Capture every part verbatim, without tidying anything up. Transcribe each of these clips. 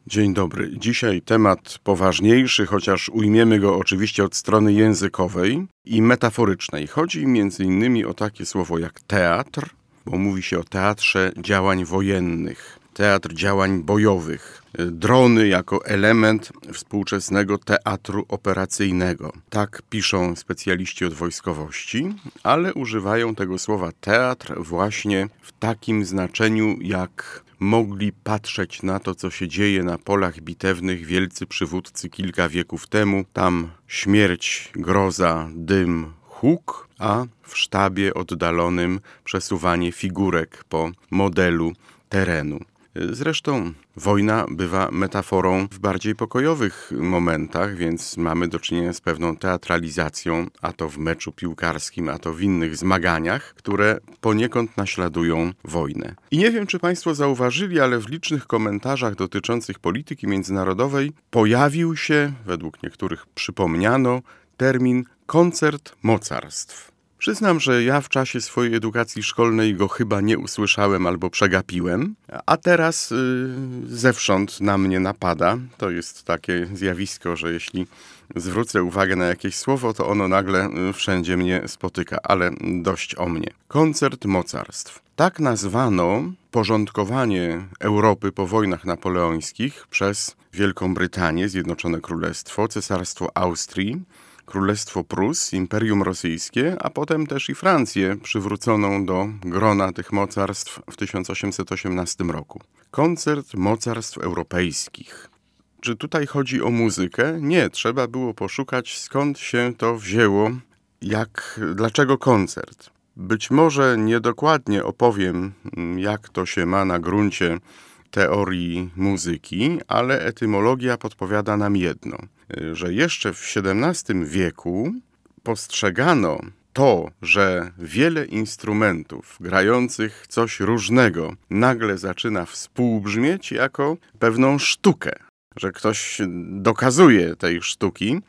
Dzień dobry. Dzisiaj temat poważniejszy, chociaż ujmiemy go oczywiście od strony językowej i metaforycznej. Chodzi między innymi o takie słowo jak teatr, bo mówi się o teatrze działań wojennych, teatr działań bojowych, drony jako element współczesnego teatru operacyjnego. Tak piszą specjaliści od wojskowości, ale używają tego słowa teatr właśnie w takim znaczeniu, jak mogli patrzeć na to, co się dzieje na polach bitewnych wielcy przywódcy kilka wieków temu. Tam śmierć, groza, dym, huk, a w sztabie oddalonym przesuwanie figurek po modelu terenu. Zresztą wojna bywa metaforą w bardziej pokojowych momentach, więc mamy do czynienia z pewną teatralizacją, a to w meczu piłkarskim, a to w innych zmaganiach, które poniekąd naśladują wojnę. I nie wiem, czy Państwo zauważyli, ale w licznych komentarzach dotyczących polityki międzynarodowej pojawił się, według niektórych przypomniano, termin koncert mocarstw. Przyznam, że ja w czasie swojej edukacji szkolnej go chyba nie usłyszałem albo przegapiłem, a teraz yy, zewsząd na mnie napada. To jest takie zjawisko, że jeśli zwrócę uwagę na jakieś słowo, to ono nagle wszędzie mnie spotyka, ale dość o mnie. Koncert mocarstw. Tak nazwano porządkowanie Europy po wojnach napoleońskich przez Wielką Brytanię, Zjednoczone Królestwo, Cesarstwo Austrii, Królestwo Prus, Imperium Rosyjskie, a potem też i Francję przywróconą do grona tych mocarstw w tysiąc osiemset osiemnastym roku. Koncert mocarstw europejskich. Czy tutaj chodzi o muzykę? Nie, trzeba było poszukać, skąd się to wzięło, jak, dlaczego koncert. Być może niedokładnie opowiem, jak to się ma na gruncie teorii muzyki, ale etymologia podpowiada nam jedno, że jeszcze w siedemnastym wieku postrzegano to, że wiele instrumentów grających coś różnego nagle zaczyna współbrzmieć jako pewną sztukę, że ktoś dokazuje tej sztuki,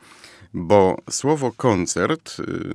bo słowo koncert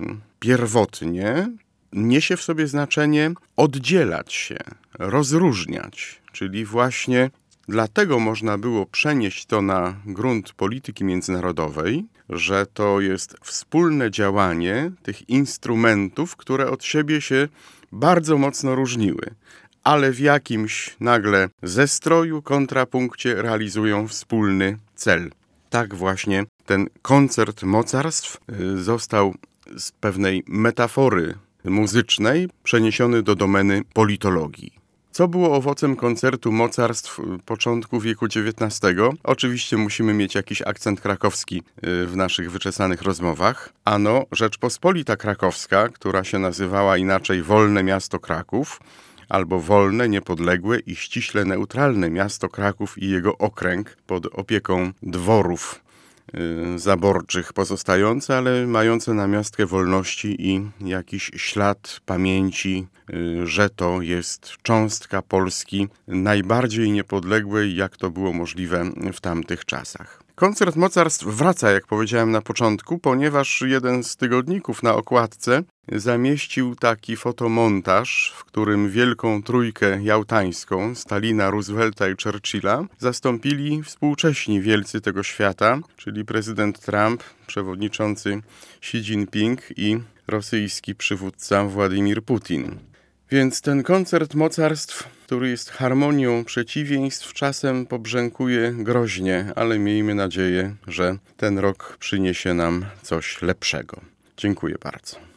pierwotnie niesie w sobie znaczenie oddzielać się, rozróżniać, czyli właśnie dlatego można było przenieść to na grunt polityki międzynarodowej, że to jest wspólne działanie tych instrumentów, które od siebie się bardzo mocno różniły, ale w jakimś nagle zestroju, kontrapunkcie realizują wspólny cel. Tak właśnie ten koncert mocarstw został z pewnej metafory muzycznej przeniesiony do domeny politologii. Co było owocem koncertu mocarstw początku wieku dziewiętnastego? Oczywiście musimy mieć jakiś akcent krakowski w naszych wyczesanych rozmowach. Ano Rzeczpospolita Krakowska, która się nazywała inaczej Wolne Miasto Kraków, albo Wolne, Niepodległe i ściśle neutralne Miasto Kraków i jego okręg pod opieką dworów zaborczych pozostające, ale mające namiastkę wolności i jakiś ślad pamięci, że to jest cząstka Polski najbardziej niepodległej, jak to było możliwe w tamtych czasach. Koncert mocarstw wraca, jak powiedziałem na początku, ponieważ jeden z tygodników na okładce zamieścił taki fotomontaż, w którym wielką trójkę jałtańską, Stalina, Roosevelta i Churchilla, zastąpili współcześni wielcy tego świata, czyli prezydent Trump, przewodniczący Xi Jinping i rosyjski przywódca Władimir Putin. Więc ten koncert mocarstw, który jest harmonią przeciwieństw, czasem pobrzękuje groźnie, ale miejmy nadzieję, że ten rok przyniesie nam coś lepszego. Dziękuję bardzo.